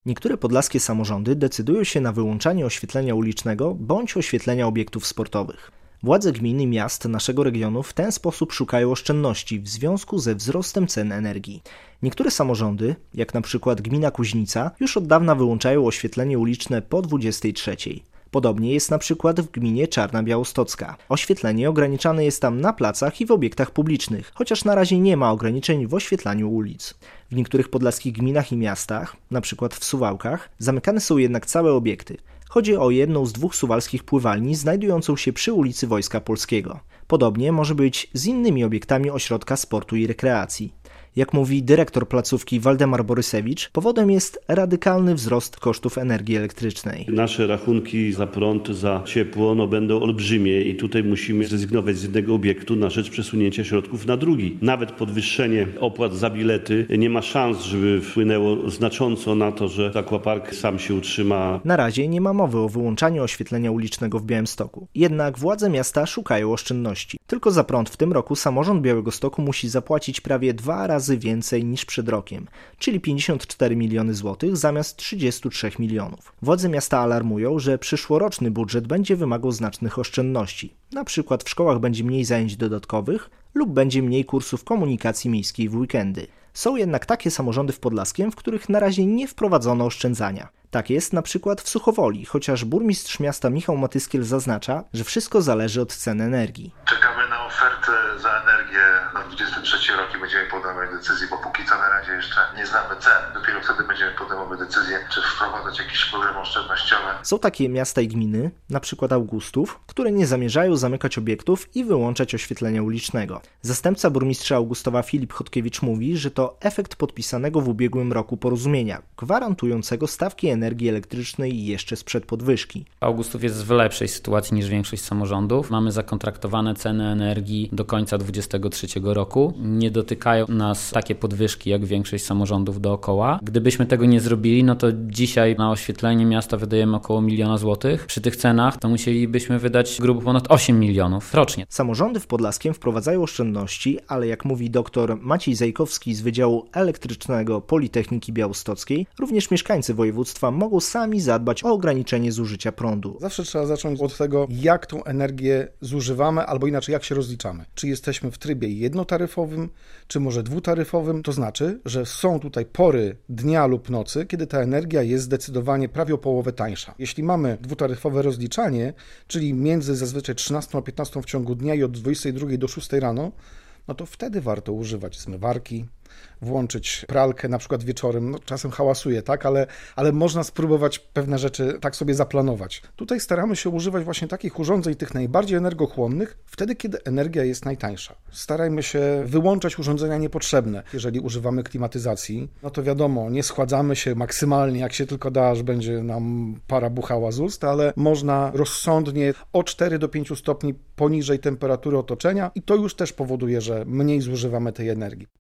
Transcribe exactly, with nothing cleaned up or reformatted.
Niektóre podlaskie samorządy decydują się na wyłączanie oświetlenia ulicznego bądź oświetlenia obiektów sportowych. Władze gmin i miast naszego regionu w ten sposób szukają oszczędności w związku ze wzrostem cen energii. Niektóre samorządy, jak na przykład gmina Kuźnica, już od dawna wyłączają oświetlenie uliczne po dwudziestej trzeciej. Podobnie jest na przykład w gminie Czarna Białostocka. Oświetlenie ograniczane jest tam na placach i w obiektach publicznych, chociaż na razie nie ma ograniczeń w oświetlaniu ulic. W niektórych podlaskich gminach i miastach, na przykład w Suwałkach, zamykane są jednak całe obiekty. Chodzi o jedną z dwóch suwalskich pływalni znajdującą się przy ulicy Wojska Polskiego. Podobnie może być z innymi obiektami ośrodka sportu i rekreacji. Jak mówi dyrektor placówki Waldemar Borysewicz, powodem jest radykalny wzrost kosztów energii elektrycznej. Nasze rachunki za prąd, za ciepło no, będą olbrzymie i tutaj musimy zrezygnować z jednego obiektu na rzecz przesunięcia środków na drugi. Nawet podwyższenie opłat za bilety nie ma szans, żeby wpłynęło znacząco na to, że aquapark sam się utrzyma. Na razie nie ma mowy o wyłączaniu oświetlenia ulicznego w Białymstoku. Jednak władze miasta szukają oszczędności. Tylko za prąd w tym roku samorząd Białegostoku musi zapłacić prawie dwa razy więcej niż przed rokiem, czyli pięćdziesiąt cztery miliony złotych zamiast trzydzieści trzy milionów. Władze miasta alarmują, że przyszłoroczny budżet będzie wymagał znacznych oszczędności. Na przykład w szkołach będzie mniej zajęć dodatkowych lub będzie mniej kursów komunikacji miejskiej w weekendy. Są jednak takie samorządy w Podlaskiem, w których na razie nie wprowadzono oszczędzania. Tak jest na przykład w Suchowoli, chociaż burmistrz miasta Michał Matyskiel zaznacza, że wszystko zależy od cen energii. Czekamy na ofertę za energię na dwudziesty trzeci rok i będziemy podejmować decyzję, bo póki co na razie jeszcze nie znamy cen. Dopiero wtedy będziemy podejmować decyzję, czy wprowadzać jakiś program oszczędnościowy. Są takie miasta i gminy, na przykład Augustów, które nie zamierzają zamykać obiektów i wyłączać oświetlenia ulicznego. Zastępca burmistrza Augustowa Filip Chodkiewicz mówi, że to efekt podpisanego w ubiegłym roku porozumienia, gwarantującego stawki energii elektrycznej jeszcze sprzed podwyżki. Augustów jest w lepszej sytuacji niż większość samorządów. Mamy zakontraktowane ceny energii do końca dwudziestego trzeciego roku. Nie dotykają nas takie podwyżki jak większość samorządów dookoła. Gdybyśmy tego nie zrobili, no to dzisiaj na oświetlenie miasta wydajemy około miliona złotych. Przy tych cenach to musielibyśmy wydać grubo ponad osiem milionów rocznie. Samorządy w Podlaskiem wprowadzają oszczędności, ale jak mówi dr Maciej Zajkowski z Wydziału Elektrycznego Politechniki Białostockiej, również mieszkańcy województwa mogą sami zadbać o ograniczenie zużycia prądu. Zawsze trzeba zacząć od tego, jak tą energię zużywamy, albo inaczej, jak się rozliczamy. Czy jesteśmy w trybie jednotaryfowym, czy może dwutaryfowym. To znaczy, że są tutaj pory dnia lub nocy, kiedy ta energia jest zdecydowanie prawie o połowę tańsza. Jeśli mamy dwutaryfowe rozliczanie, czyli między zazwyczaj trzynastą a piętnastą w ciągu dnia i od dwudziestej drugiej do szóstej rano, no to wtedy warto używać zmywarki, włączyć pralkę na przykład wieczorem, no czasem hałasuje, tak, ale, ale można spróbować pewne rzeczy tak sobie zaplanować. Tutaj staramy się używać właśnie takich urządzeń, tych najbardziej energochłonnych, wtedy, kiedy energia jest najtańsza. Starajmy się wyłączać urządzenia niepotrzebne. Jeżeli używamy klimatyzacji, no to wiadomo, nie schładzamy się maksymalnie, jak się tylko da, aż będzie nam para buchała z ust, ale można rozsądnie o cztery do pięciu stopni poniżej temperatury otoczenia i to już też powoduje, że mniej zużywamy tej energii.